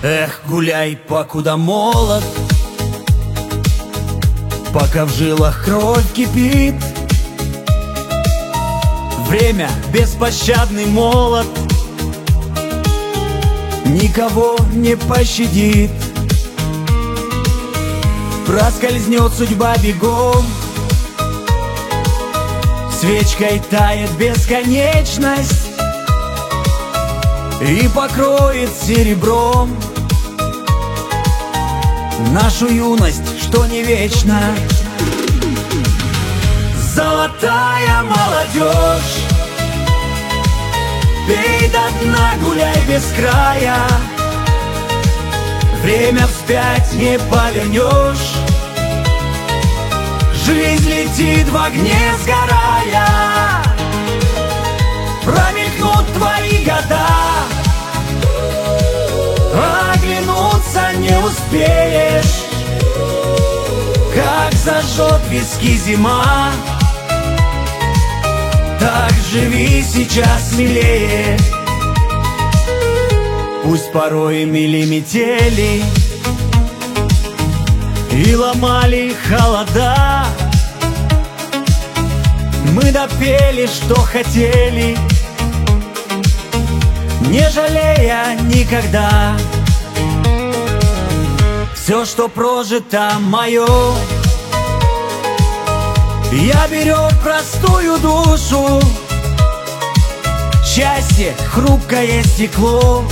Эх, гуляй, покуда молод, пока в жилах кровь кипит. Время беспощадный молот, никого не пощадит. Проскользнет судьба бегом, свечкой тает бесконечность и покроет серебром нашу юность, что не вечна. Золотая молодежь, пей до дна, гуляй без края. Время вспять не повернешь, жизнь летит в огне сгорая. Промелькнут твои года, оглянуться не успеешь. Как зажжет виски зима, так живи сейчас смелее. Пусть порой мели метели и ломали холода, мы допели, что хотели, не жалея никогда. Все, что прожито, мое, я берег простую душу. Счастье — хрупкое стекло,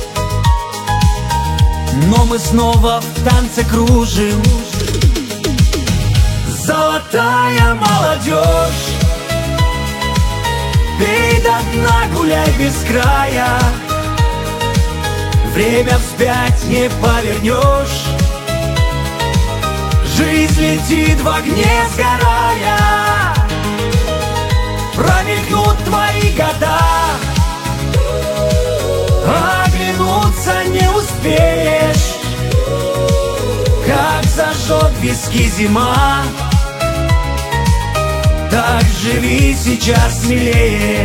но мы снова в танце кружим. Золотая молодежь, пей до дна, гуляй без края. Время вспять не повернешь, жизнь летит в огне сгорая. Промелькнут твои года, оглянуться не успеешь. Как зажжет виски зима, так живи сейчас смелее.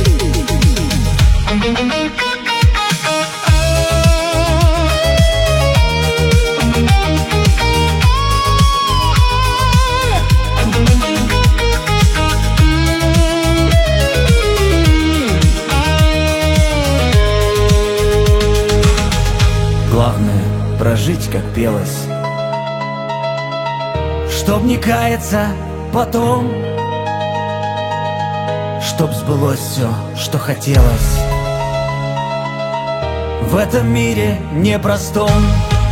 Главное — прожить, как пелось, чтоб не каяться потом, чтоб сбылось все, что хотелось в этом мире непростом.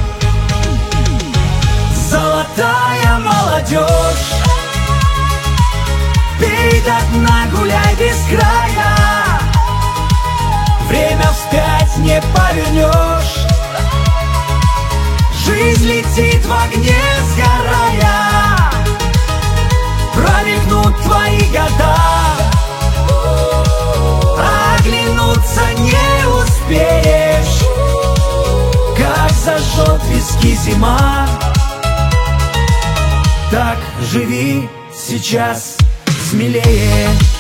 Золотая молодежь, пей до дна, гуляй без края. Время вспять не повернешь, жизнь летит в огне сгорая. Промелькнут твои года, оглянуться не успеешь. Как зажжет виски зима, так живи сейчас смелее.